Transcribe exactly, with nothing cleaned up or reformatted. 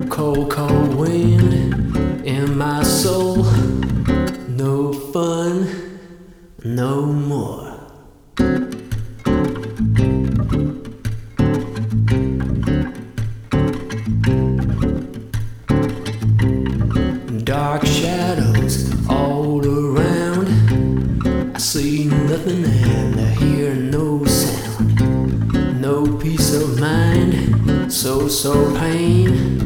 Cold, cold wind in my soul. No fun, no more. Dark shadows all around. I see nothing and I hear no sound. No peace of mind, so, so pain.